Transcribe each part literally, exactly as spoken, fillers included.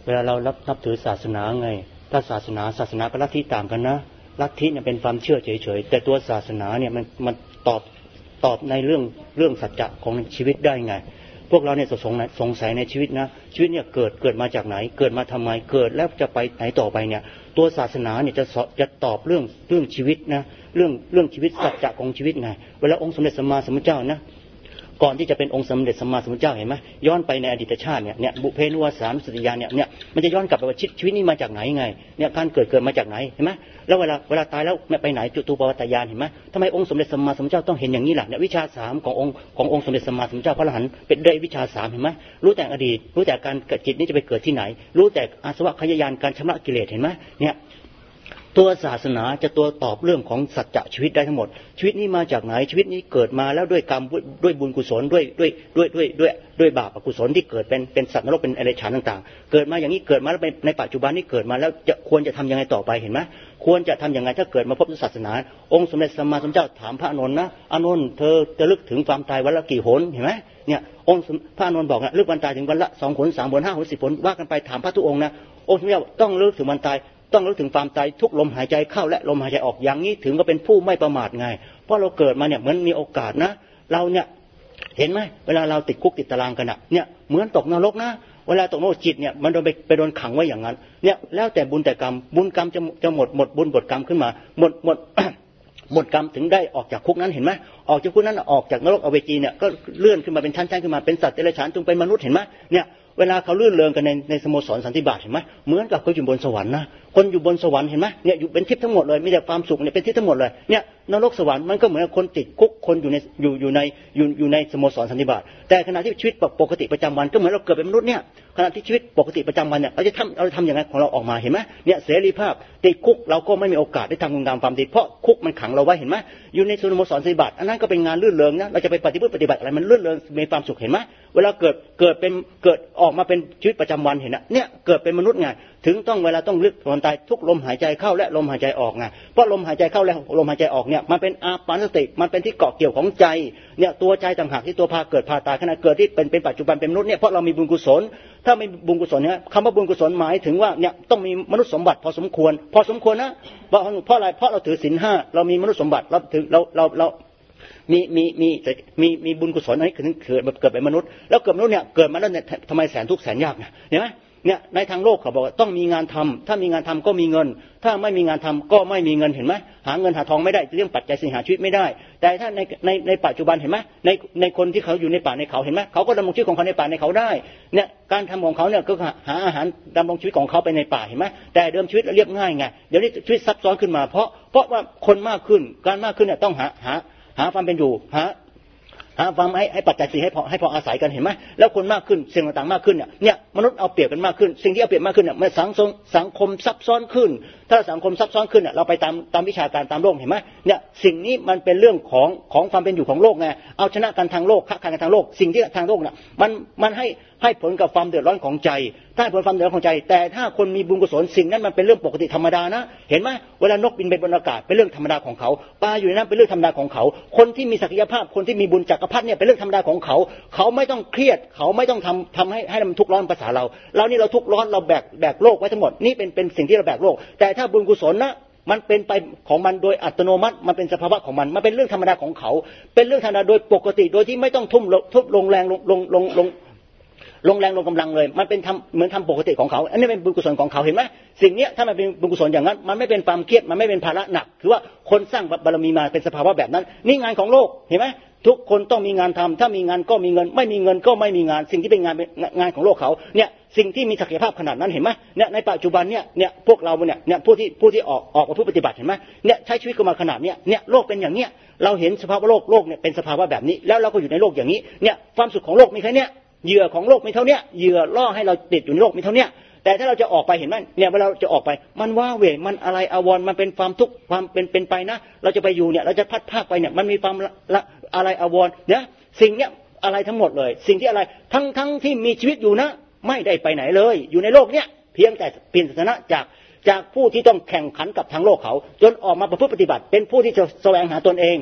เวลาเรารับนับถือศาสนาไงถ้าศาสนาศาสนากับลัทธิต่างกันนะลัทธิเนี่ยเป็นความเชื่อเฉยๆแต่ตัวศาสนาเนี่ยมันมันตอบตอบในเรื่องเรื่องสัจจะของชีวิตได้ไงพวกเราเนี่ยสงสัยสงสัยในชีวิตนะชีวิตเนี่ยเกิดเกิดมาจากไหนเกิดมาทำไมเกิดแล้วจะไปไหนต่อไปเนี่ยตัวศาสนาเนี่ยจะจะตอบเรื่องเรื่องชีวิตนะเรื่องเรื่องชีวิตสัจจะของชีวิตไงเวลาองค์สมเด็จสัมมาสัมพุทธเจ้านะก่อนที่จะเป็นองค์สมเด็จสัมมาสัมพุทธเจ้าเห็นไหมย้อนไปในอดีตชาติเนี่ยเนี่ยบุพเพนิวาสานุสติญาณเนี่ยเนี่ยมันจะย้อนกลับไปว่าชีวิตนี้มาจากไหนไงเนี่ยการเกิดเกิดมาจากไหนเห็นไหมแล้วเวลาเวลาตายแล้วไปไหนจุตูปวัตตญาณเห็นไหมทำไมองค์สมเด็จสัมมาสัมพุทธเจ้าต้องเห็นอย่างนี้ล่ะเนี่ยวิชาสามขององค์ขององค์สมเด็จสัมมาสัมพุทธเจ้าพระอรหันต์เป็นด้วยวิชาสามเห็นไหมรู้แต่อดีตรู้แต่การเกิดจิตนี้จะไปเกิดที่ไหนรู้แต่อาสวะขยายานการชำระกิเลสเห็นไหมเนี่ยตัวศาสนาจะตัวตอบเรื่องของสัจจะชีวิตได้ทั้งหมดชีวิตนี้มาจากไหนชีวิตนี้เกิดมาแล้วด้วยกรรมด้วยบุญกุศลด้วยด้วยด้วยด้วยด้วยด้วยบาปอกุศลที่เกิดเป็นเป็นสัตว์นรกเป็นอเดรัจฉานต่างๆเกิดมาอย่างนี้เกิดมาแล้วในปัจจุบันนี้เกิดมาแล้วจะควรจะทำยังไงต่อไปเห็นไหมควรจะทำยังไงถ้าเกิดมาพบศาสนาองค์สมเด็จสัมมาสัมพุทธเจ้าถามพระอานนท์นะอานนท์เธอจะลึกถึงความตายวันละกี่หนเห็นไหมเนี่ยองค์พระอานนท์บอกนะลึกวันตายถึงวันละสองหนสามหนห้าหนสิบหนว่ากันไปถามพระทุกองค์นะองค์สมเด็จต้องลึกถึงวันตายต้องรู้ถึงความตายทุกลมหายใจเข้าและลมหายใจออกอย่างนี้ถึงก็เป็นผู้ไม่ประมาทไงเพราะเราเกิดมาเนี่ยเหมือนมีโอกาสนะเราเนี่ยเห็นไหมเวลาเราติดคุกติดตารางกันอ่ะเนี่ยเหมือนตกนรกนะเวลาตกนรกจิตเนี่ยมันโดนไปไปโดนขังไว้อย่างนั้นเนี่ยแล้วแต่บุญแต่กรรมบุญกรรมจะจะหมดหมดบุญหมดกรรมขึ้นมาหมดหมด หมดกรรมถึงได้ออกจากคุกนั้นเห็นไหมออกจากคุกนั้นออกจากนรกอเวจีเนี่ยก็เลื่อนขึ้นมาเป็นชั้นๆขึ้นมาเป็นสัตว์เดรัจฉานจงเป็นมนุษย์เห็นไหมเนี่ยเวลาเขาลื่นเริงกันในในสโมสรสันติบาตเห็นไหมเหมือนกับเขาอยู่บนสวรรค์นะคนอยู่บนสวรรค์เห็นไหมเนี่ยอยู่เป็นทิพย์ทั้งหมดเลยมีแต่ความสุขเนี่ยเป็นทิพย์ทั้งหมดเลยเนี่ยนรกสวรรค์มันก็เหมือนคนติดคุกคนอยู่ในอยู่อยู่ในอยู่อยู่ในสโมสรสันติบาตแต่ขณะที่ชีวิตปกติประจำวันก็เหมือนเราเกิดเป็นมนุษย์เนี่ยขณะที่ชีวิตปกติประจำวันเนี่ยเราจะทำเราทำอย่างไรของเราออกมาเห็นไหมเนี่ยเสรีภาพติดคุกเราก็ไม่มีโอกาสได้ทำคุณงามความดีเพราะคุกมันขังเราไว้เห็นไหมอยู่ในสโมสรสันติบาตอันนั้นก็เป็นงานลื่นเริงนะเราจะไปปฏิบัติปฏิบัติอะไรมันลื่นเริงมีความสุขเห็นไหมเวลาเกิดเกิดเป็นเกิดออกมาเป็นชีวิตประจำวันเห็นนะเนี่ยเกิดเป็นมนุษย์ไงถึงต้องเวลาต้องลึกความตายทุกลมหายใจเข้าและลมหายใจออกไงเพราะลมหายใจเข้าและลมหายใจออกเนี่ยมันเป็นอาปานสติมันเป็นที่เกาะเกี่ยวของใจเนี่ยตัวใจต่างหากที่ตัวพาเกิดพาตายขณะเกิดที่เป็นเป็นปัจจุบันเป็นมนุษย์เนี่ยเพราะเรามีบุญกุศลถ้าไม่บุญกุศลเนี่ยคำว่าบุญกุศลหมายถึงว่าเนี่ยต้องมีมนุษย์สมบัติพอสมควรพอสมควรนะเพราะเพราะอะไรเพราะเราถือศีลห้าเรามีมนุษย์สมบัติเราถือเราเราเรามีมีมีมีมีบุญกุศลอันนี้คือเกิดเกิดเป็นมนุษย์แล้วเกิดมนุษย์เนี่ยเกิดมาแล้วเนี่ยทำไมแสนทุกข์แสนยากเนี่ยเห็นไหมเนี่ยในทางโลกเขาบอกว่าต้องมีงานทำถ้ามีงานทำก็มีเงินถ้าไม่มีงานทำก็ไม่มีเงินเห็นไหมหาเงินหาทองไม่ได้เรื่องปัจจัยสิ่งหาชีวิตไม่ได้แต่ถ้าในในในปัจจุบันเห็นไหมในในคนที่เขาอยู่ในป่าในเขาเห็นไหมเขาก็ดำรงชีวิตของเขาในป่าในเขาได้เนี่ยการทำของเขาเนี่ยก็หาอาหารดำรงชีวิตของเขาไปในป่าเห็นไหมแต่เดิมชีวิตเรียบง่ายไงเดี๋ยวนี้ชีวิตซับซ้อนขึ้นมาเพราะเพราะว่าคนมากขึ้นการมากขึ้นเนี่ยต้องหาหาหาความเป็นอยู่หาหาความให้ให้ปัจจัยสี่ให้พอให้พออาศัยกันเห็นไหมแล้วคนมากขึ้นสิ่งต่างๆมากขึ้นเนี่ยเนี่ยมนุษย์เอาเปรียบกันมากขึ้นสิ่งที่เอาเปรียบมากขึ้นเนี่ยมันสังคมสังคมซับซ้อนขึ้นถ้าสังคมซับซ้อนขึ้นเนี่ยเราไปตามตามวิชาการตามโลกเห็นไหมเนี่ยสิ่งนี้มันเป็นเรื่องของของความเป็นอยู่ของโลกไงเอาชนะกันทางโลกค้าขายกันทางโลกสิ่งที่ทางโลกเนี่ยมันมันให้ให้ผลกับความเดือดร้อนของใจถ้าผลความเดือดร้อนของใจแต่ถ้าคนมีบุญกุศลสิ่งนั้นมันเป็นเรื่องปกติธรรมดานะเห็นไหมเวลานกบินไปบนอากาศเป็นเรื่องธรรมดาของเขาปลาอยู่ในน้ำเป็นเรื่องธรรมดาของเขาคนที่มีศักยภาพคนที่มีบุญจักรพรรดิเนี่ยเป็นเรื่องธรรมดาของเขาเขาไม่ต้องเครียดเขาไม่ต้องทำทำให้ให้มันทุกข์ร้อนภาษาเราเรานี่เราทุกข์ร้อนเราแบกแบกโลกไว้ทั้งหมดนี่เป็นเป็นสิ่งที่เราแบกโลกแต่ถ้าบุญกุศลนะมันเป็นไปของมันโดยอัตโนมัติมันเป็นสภาวะของมันมันเป็นเรื่องธรรมดาของเขาเป็นเรื่องธรรมดาโดยปกติโดยที่ไม่ต้องทุ่มทุบลงแรงลงลงลงลงลงแรงลงกำลังเลยมันเป็นทำเหมือนทำปกติของเขาอันนี้เป็นบุญกุศลของเขาเห็นไหมสิ่งนี้ถ้ามันเป็นบุญกุศลอย่างนั้นมันไม่เป็นความเครียดมันไม่เป็นภาระหนักคือว่าคนสร้างบารมีมาเป็นสภาวะแบบนั้นนี่งานของโลกเห็นไหมทุกคนต้องมีงานทำถ้ามีงานก็มีเงินไม่มีเงินก็ไม่มีงานสิ่งที่เป็นงานงานของโลกเขาเนี่ยสิ่งที่มีศักยภาพขนาดนั้นเห็นไหมเนี่ยในปัจจุบันเนี่ยเนี่ยพวกเราเนี่ยเนี่ยผู้ที่ผู้ที่ออกออกมาผู้ปฏิบัติเห็นไหมเนี่ยใช้ชีวิตกันมาขนาดเนี้ยเนี่ยโลกเป็นอย่างเนี้ยเราเห็นสภาวะโลกโลกเนี่ยเป็นสภาวะแบบนี้แล้วเราก็อยู่ในโลกอย่างนี้เนี่ยความสุขของโลกมีแค่เนี้ยเหยื่อของโลกมีเท่านี้เหยื่อล่อให้เราติดอยู่ในโลกมีเท่านี้แต่ถ้าเราจะออกไปเห็นไหมเนี่ยเวลาเราจะออกไปมันว้าเหวมันอะไรอาวรมันเป็นความทุกข์ความเป็นเป็นไปนะเราจะไปอยู่เนี่ยเราจะพัดภาคไปเนี่ยมันมีความละอะไรอาวรเนี่ยสิ่งเนี้ยอะไรทั้งหมดเลยสิ่งที่อะไรทั้งทั้งที่มีชีวิตอยู่นะไม่ได้ไปไหนเลยอยู่ในโลกเนี้ยเพียงแต่เปลี่ยนสถานะจากจากผู้ที่ต้องแข่งขันกับทางโลกเขาจนออกมาประพฤติปฏิบัติเป็นผู้ที่จะแสวงหาตนเอง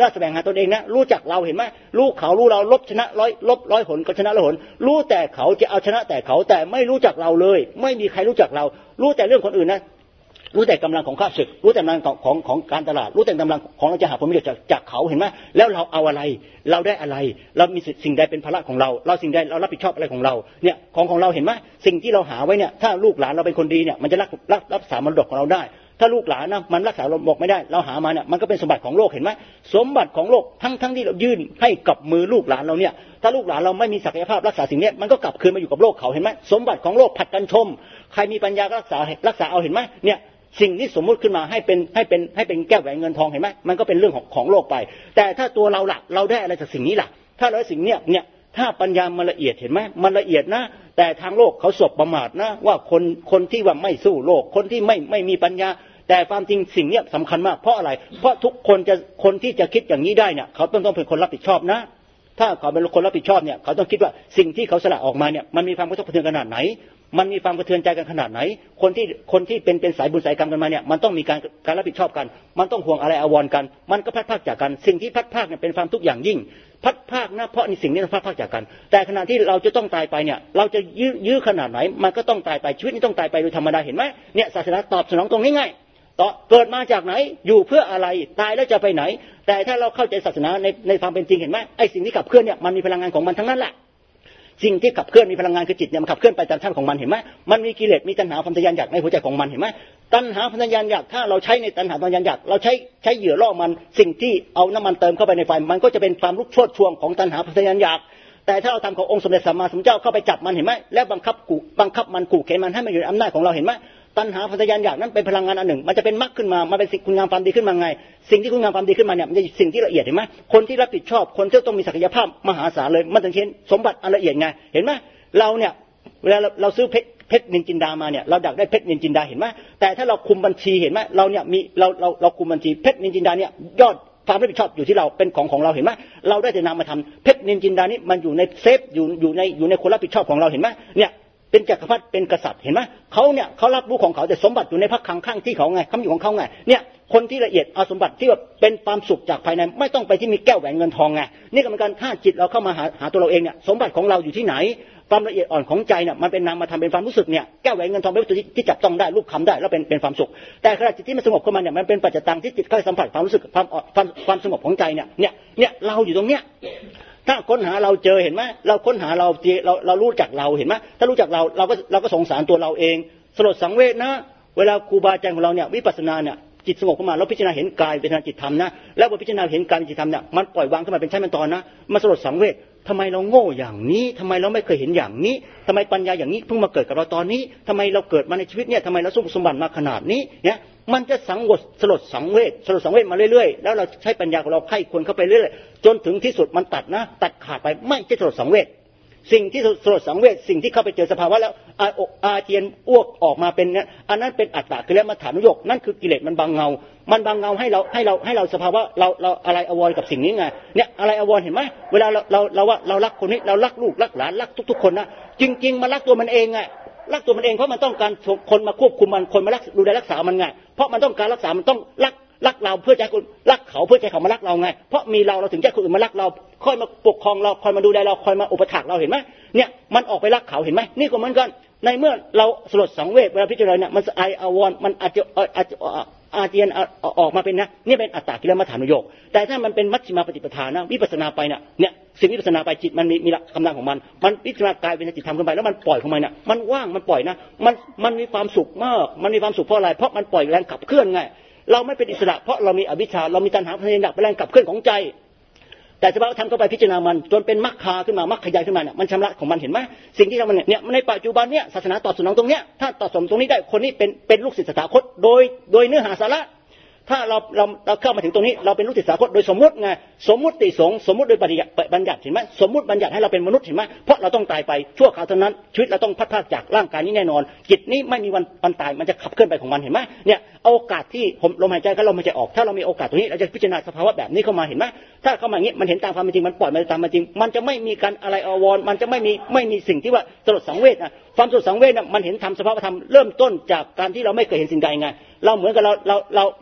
ถ้าแสวงหาตนเองนะรู้จักเราเห็นไหมรู้เขารู้เราลบชนะร้อยลบร้อยหนก็ชนะร้อยหนรู้แต่เขาจะเอาชนะแต่เขาแต่ไม่รู้จักเราเลยไม่มีใครรู้จักเรารู้แต่เรื่องคนอื่นนะรู้แต่กำลังของข้าศึกรู้แต่กำลังของของของการตลาดรู้แต่กำลังของเราจะหาผลประโยชน์จากจากเขาเห็นไหมแล้วเราเอาอะไรเราได้อะไรเรามีสิ่งใดเป็นภาระของเราเราสิ่งใดเรารับผิดชอบอะไรของเราเนี่ยของของเราเห็นไหมสิ่งที่เราหาไว้เนี่ยถ้าลูกหลานเราเป็นคนดีเนี่ยมันจะรักรักรักษามรดกของเราได้ถ้าลูกหลานนะมันรักษามรดกไม่ได้เราหามาเนี่ยมันก็เป็นสมบัติของโลกเห็นไหมสมบัติของโลกทั้งทั้งที่เรายื่นให้กับมือลูกหลานเราเนี่ยถ้าลูกหลานเราไม่มีศักยภาพรักษาสิ่งนี้มันก็กลับคืนมาอยู่กับโลกเขาเห็นไหมสมบัติของโลกผัดกันชมใครมีปัญญาก็รักษารักษาเอาเห็นไหมเนี่ยสิ่งที่สมมุติขึ้นมาให้เป็นให้เป็นให้เป็นแก้วแหวนเงินทองเห็นไหมมันก็เป็นเรื่องของของโลกไปแต่ถ้าตัวเราล่ะเราได้อะไรจากสิ่งนี้ล่ะถ้าเราสิ่งเนี้ยเนี่ยถ้าปัญญามันละเอียดเห็นไหมมันละเอียดนะแต่ทางโลกเขาสบประมาทนะว่าคนคนที่ว่าไม่สู้โลกคนที่ไม่ไม่มีปัญญาแต่ความจริงสิ่งนี้สำคัญมากเพราะอะไรเพราะทุกคนจะคนที่จะคิดอย่างนี้ได้เนี่ยเขาต้องต้องเป็นคนรับผิดชอบนะถ้าเขาเป็นคนรับผิดชอบเนี่ยเขาต้องคิดว่าสิ่งที่เขาสละออกมาเนี่ยมันมีความกระทบกระเทือนขนาดไหนมันมีความกระเทือนใจกันขนาดไหนคนที่คนที่เป็นเป็นสายบุญสายกรรมกันมาเนี่ยมันต้องมีการการรับผิดชอบกันมันต้องห่วงอะไรอาวรกันมันก็พัดพากจากกันสิ่งที่พัดพากเนี่ยเป็นความทุกข์อย่างยิ่งพัดพากนะเพราะในสิ่งนี้พัดพากจากกันแต่ขณะที่เราจะต้องตายไปเนี่ยเราจะยื้อยื้อขนาดไหนมันก็ต้องตายไปชีวิตนี้ต้องตายไปโดยธรรมดาเห็นไหมเนี่ยศาสนาตอบสนองตรงนี้ง่ายต่อเกิดมาจากไหนอยู่เพื่ออะไรตายแล้วจะไปไหนแต่ถ้าเราเข้าใจศาสนาในในความเป็นจริงเห็นไหมไอ้สิ่งที่ขับเคลื่อนเนี่ยมันมีพลังงานของมันทั้งนั้นแหละสิ่งที่ขับเคลื่อนมีพลังงานคือจิตเนี่ยมันขับเคลื่อนไปตามท่านของมันเห็นไหมมันมีกิเลสมีตัณหาความทะยานอยากในหัวใจของมันเห็นไหมตัณหาความทะยานอยากถ้าเราใช้ในตัณหาความทะยานอยากเราใช้ใช้เหยื่อล่อมันสิ่งที่เอาน้ำมันเติมเข้าไปในไฟมันก็จะเป็นความลุกโชนช่วงของตัณหาความทะยานอยากแต่ถ้าเราทำขององค์สมเด็จสัมมาสัมพุทธเจ้าเข้าไปจับมันเห็นไหมแล้วบังคับกูบังคับมันขู่เข็นมันให้มันอยู่ในอำนาจของเราเห็นไหมตัณหาความทะยานอยากนั้นเป็นพลังงานอันหนึ่งมันจะเป็นมรรคขึ้นมามันเป็นสิ่งคุณงามความดีขึ้นมาไงสิ่งที่คุณงามความดีขึ้นมาเนี่ยมันจะสิ่งที่ละเอียดเห็นไหมคนที่รับผิดชอบคนที่ต้องมีศักยภาพมหาศาลเลยมันถึงเห็นสมบัติอันละเอียดไงเห็นไหมเราเนี่ยเวลาเราซื้อเพชรเพชรนินจินดามาเนี่ยเราดักได้เพชรนินจินดาเห็นไหมแต่ถ้าเราคุมบัญชีเห็นไหมเราเนี่ยมีเราเราเราคุมบัญชีเพชรนินจินดาเนี่ยยอดความรับผิดชอบอยู่ที่เราเป็นของของเราเห็นไหมเราได้แต่นำมาทำเพชรนินจินดานี่มันอยู่ในเซฟอยู่อยู่ในอยู่ในคนรับผิดชอบของเราเห็นไหมเนี่ยเป็นจักรพรรดิเป็นกษัตริย์เห็นไหมเขาเนี่ยเขารับรู้ของเขาแต่สมบัติอยู่ในพระคลังข้างที่เขาไงคำอยู่ของเขาไงเนี่ยคนที่ละเอียดเอาสมบัติที่แบบเป็นความสุขจากภายในไม่ต้องไปที่มีแก้วแหวนเงินทองไงนี่ก็เหมือนกันถ้าจิตเราเข้ามาหาหาตัวเราเองเนี่ยสมบัติของเราอยู่ที่ไหนความละเอียดอ่อนของใจเนี่ยมันเป็นนามธรรมเป็นความรู้สึกเนี่ยแก้วแหวนเงินทองเป็นวัตถุที่จับต้องได้รูปคำได้แล้วเป็นเป็นความสุขแต่ขณะจิตที่มันสงบเข้ามาเนี่ยมันเป็นปัจจตังที่จิตเข้าสัมผัสความรู้สึกความความความสงบของใจเนี่ยเนี่ยเนี่ยเราอยู่ตรงเนี้ยถ้าค้นหาเราเจอเห็นไหมเราค้นหาเราเราเรารู้จักเราเห็นไหมถ้ารู้จักเราเราก็เราก็สงสารตัวเราเองสลดสังเวชนะเวลาครูบาอาจารย์ของเราเนี่ยวิปัสสนาเนี่ยจิตสงบเข้ามาแล้วพิจารณาเห็นกายเป็นจิตธรรมนะแล้วพอพิจารณาเห็นกายเป็นจิตธรรมเนี่ยมันปล่อยวางขึ้นมาเป็นชั้นเป็นตอนนะมันสลดสังเวชทำไมเราโง่อย่างนี้ทำไมเราไม่เคยเห็นอย่างนี้ทำไมปัญญาอย่างนี้เพิ่งมาเกิดกับเราตอนนี้ทำไมเราเกิดมาในชีวิตเนี่ยทำไมเราสมสมบัติมาขนาดนี้เนี่ยมันจะสังวรสลดสังเวชสลดสังเวชมาเรื่อยๆแล้วเราใช้ปัญญาของเราไข้ควรเข้าไปเรื่อยๆจนถึงที่สุดมันตัดนะตัดขาดไปไม่ใช่สลดสังเวชสิ่งที่สลดสังเวชสิ่งที่เข้าไปเจอสภาวะแล้วอาอกอาเจียนอ้วกออกมาเป็นนั้นอันนั้นเป็นอัตตะคือแล้วมาฐานุโยคนั่นคือกิเลสมันบังเงามันบังเงาให้เราให้เราให้เราสภาวะเราเราอะไรอวรกับสิ่งนี้ไงเนี่ยอะไรอวรเห็นไหมเวลาเราเราเราว่าเรารักคนนี้เรารักลูกรักหลานรักทุกๆคนนะจริงๆมันรักตัวมันเองไงรักตัวมันเองเพราะมันต้องการคนมาควบคุมมันคนมารักดูแลรักษามันไงเพราะมันต้องการรักษามันต้องรักรักเราเพื่อใจคนรักเขาเพื่อใจเขามารักเราไงเพราะมีเราเราถึงใจคนอื่นมารักเราคอยมาปกครองเราคอยมาดูแลเราคอยมาอุปถัมภ์เราเห็นไหมเนี่ยมันออกไปรักเขาเห็นไหมนี่ก็เหมือนกันในเมื่อเราสลดสังเวชเวลาพิจารณาเนี่ยมันไออาวรมันอาจจะอาจจะอาเจียนออกมาเป็นนะนี่เป็นอัตตากิเลสมัฏฐานุโยคแต่ถ้ามันเป็นมัชฌิมาปฏิปทานะวิปัสสนาไปเนี่ยเนี่ยสิ่งวิปัสสนาไปจิตมันมีมีกำลังของมันมันพิจารณากายเป็นจิตธรรมขึ้นไปแล้วมันปล่อยของมันเนี่ยมันว่างมันปล่อยนะมันมันมีความสุขมากมันมีความสุขเพราะอะไรเพราะมันปล่อยแรงขับเคลื่อนไงเราไม่เป็นอิสระเพราะเรามีอวิชชาเรามีตัณหาพยายามเป็นแรงขับเคลื่อนของใจแต่สภาวะธรรมเข้าไปพิจารณามันจนเป็นมรรคาขึ้นมามรรคขยายขึ้นมาเนี่ยมันชำระของมันเห็นไหมสิ่งที่ทำมันเนี่ยในปัจจุบันเนี่ยศาสนาตอบสนองตรงเนี้ยถ้าตอบสนองตรงนี้ได้คนนี้เป็นเป็นลูกศิษย์สถาคตโดยโดยเนื้อหาสาระถ้าเราเราเราเข้ามาถึงตรงนี้เราเป็นลูกศิษย์สถาคตโดยสมมติไงสมมติสงสมมติโดยบัญญัติบัญญัติเห็นไหมสมมติบัญญัติให้เราเป็นมนุษย์เห็นไหมเพราะเราต้องตายไปชั่วคราวเท่านั้นชีวิตเราต้องพัดพรากจากร่างกายนี้แน่นอนจิตนี้ไม่มีวันวันตายมันจะขับเคลื่อนไปของมันเห็นไหมเนี่ยโอกาสที่ผมลมหายใจก็ลมหายใจออกถ้าเรามีโอกาสตรงนี้เราจะพิจารณาสภาวะแบบนี้เข้ามาเห็นไหมถ้าเข้ามาอย่างนี้มันเห็นตามความเป็นจริงมันปล่อยมันตามมันจริงมันจะไม่มีการอะไรอววรมันจะไม่มีไม่มีสิ่งที่ว่าสลดสังเวชนะความสลดสังเวชน่ะมันเห็นธรรมสภาวะธรรมเริ่มต้นจากการที่เราไม่เคยเห็นสิ่งใดไงเราเหมือนกับเราเราเรา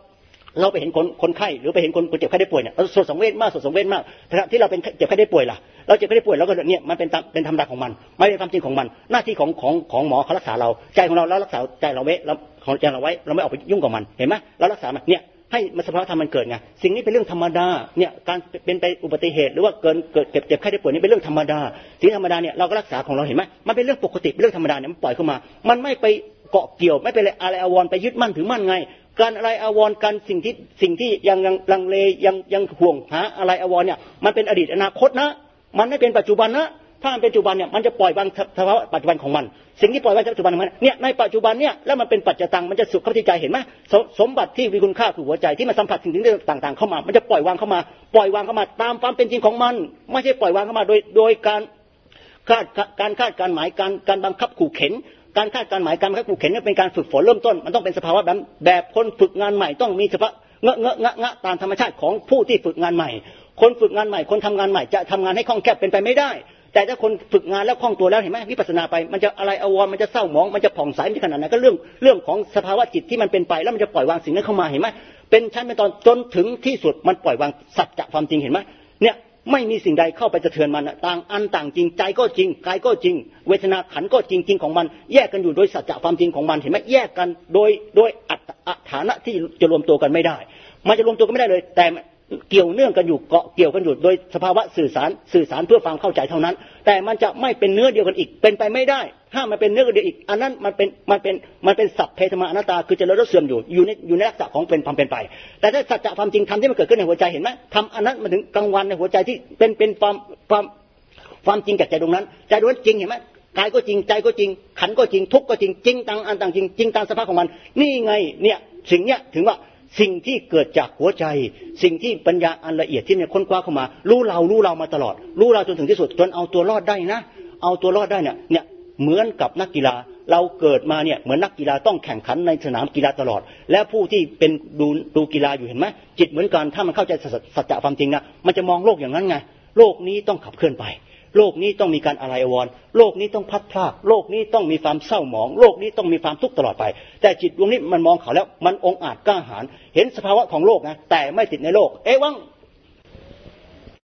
เราไปเห็นคนคนไข้หรือไปเห็นคนเจ็บไข้ได้ป่วยเนี่ยเราสดสังเวชมากสดสังเวชมากขณะที่เราเป็นเจ็บไข้ได้ป่วยล่ะเราเจ็บไข้ได้ป่วยแล้วก็เนี่ยมันเป็นเป็นธรรมดาของมันไม่เป็นความจริงของมันหน้าที่ของของของหมอเขารักษาเราใจของเราเรารักษาใจเราไว้เราของใจเราไว้เราไม่ออกไปยุ่งกับมันเห็นไหมเรารักษามันเนี่ยให้มันสภาวะธรรมมันเกิดไงสิ่งนี้เป็นเรื่องธรรมดาเนี่ยการเป็นไปอุบัติเหตุหรือว่าเกินเกิดเจ็บเจ็บไข้ได้ป่วยนี่เป็นเรื่องธรรมดาสิ่งธรรมดาเนี่ยเราก็รักษาของเราเห็นไหมมันเป็นเรื่องปกติเป็นเรื่องธรรมดาเนี่ยมันปล่อยเข้ามามันไม่ไปเกาะเกี่ยวไม่เป็นอะไรอาวรณ์ไปยึดมั่นถือมั่นไงการอะไรอาวรณ์กันสิ่งที่สิ่งที่ยังยังลังเลยังยังห่วงหาอะไรอาวรณ์เนี่ยมันเป็นอดีตอนาคตนะมันไม่เป็นปัจจุบันนะถ้ามันเป็นปัจจุบันเนี่ยมันจะปล่อยวางสภาวะปัจจุบันของมันสิ่งที่ปล่อยวางปัจจุบันของมันเนี่ยในปัจจุบันเนี่ยแล้วมันเป็นปัจจตังมันจะสุขเข้าที่ใจเห็นไหมสมบัติที่มีคุณค่าคือหัวใจที่มันสัมผัสสิ่งต่างๆเข้ามามันจะปล่อยวางเข้ามาปล่อยวางเข้ามาตามความเป็นจริงของมันไม่ใช่ปล่อยวางเข้ามาโดยโดยการคาดการคาดการหมายการการบังคับขู่เข็นการคาดการหมายการบังคับขู่เข็นเนี่ยเป็นการฝึกฝนเริ่มต้นมันต้องเป็นสภาวะแบบแบบคนฝึกงานใหม่ต้องมีสภาวะเงอะเงอะงะงะตามธรรมชาติของผู้ที่ฝึกงานใหม่คนฝึกงานใหม่คนทำงานใหม่จะทำงานให้คล่องแคล่วเป็นไปไม่ได้แต่ถ้าคนฝึกงานแล้วคล่องตัวแล้วเห็นไหมวิปัสสนาไปมันจะอะไรอาวรณ์มันจะเศร้าหมองมันจะผ่องใสมันจะขนาดไหนก็เรื่องเรื่องของสภาวะจิตที่มันเป็นไปแล้วมันจะปล่อยวางสิ่งนั้นเข้ามาเห็นไหมเป็นชั้นเป็นตอนจนถึงที่สุดมันปล่อยวางสัจจะความจริงเห็นไหมเนี่ยไม่มีสิ่งใดเข้าไปสะเทือนมันต่างอันต่างจริงใจก็จริงกายก็จริงเวทนาขันธ์ก็จริงจริงของมันแยกกันอยู่โดยสัจจะความจริงของมันเห็นไหมแยกกันโดยโดยอัตฐานะที่จะรวมตัวกันไม่ได้มันจะรวมตัวกันไม่ได้เลยแต่เกี่ยวเนื่องกันอยู่เกาะเกี่ยวกันอยู่โดยสภาวะสื่อสารสื่อสารเพื่อความเข้าใจเท่านั้นแต่มันจะไม่เป็นเนื้อเดียวกันอีกเป็นไปไม่ได้ถ้ามันเป็นเนื้อเดียวอีกอันนั้นมันเป็นมันเป็นมันเป็นสัพเพธรรมอนัตตาคือจะเลิศเสื่อมอยู่อยู่ในอยู่ในลักษณะของเป็นความเป็นไปแต่ถ้าสัจจะความจริงธรรมที่มันเกิดขึ้นในหัวใจเห็นไหมธรรมอันนั้นมันถึงกลางวันในหัวใจที่เป็นเป็นความความความจริงจากใจตรงนั้นใจตรงนั้นจริงเห็นไหมกายก็จริงใจก็จริงขันธ์ก็จริงทุกข์ก็จริงจริงต่างอันต่างจริงจริงตามสภาพของมันนี่ไงเนี่ยสิ่งเนี้ยถึงว่าสิ่งที่เกิดจากหัวใจสิ่งที่ปัญญาอันละเอียดที่เนี่ยค้นคว้าเข้ามารู้เรารู้เรามาตลอดรู้เราจนถึงที่สุดจนเอาตัวรอดได้นะเอาตัวรอดได้เนี่ยเนี่ยเหมือนกับนักกีฬาเราเกิดมาเนี่ยเหมือนนักกีฬาต้องแข่งขันในสนามกีฬาตลอดและผู้ที่เป็นดูดูกีฬาอยู่เห็นไหมจิตเหมือนกันถ้ามันเข้าใจสัจจะความจริงนะมันจะมองโลกอย่างนั้นไงโลกนี้ต้องขับเคลื่อนไปโลกนี้ต้องมีการอะไรอาวรณ์โลกนี้ต้องพัดพลาดโลกนี้ต้องมีความเศร้าหมองโลกนี้ต้องมีความทุกข์ตลอดไปแต่จิตดวงนี้มันมองเขาแล้วมันองอาจกล้าหาญเห็นสภาวะของโลกนะแต่ไม่ติดในโลกเอวัง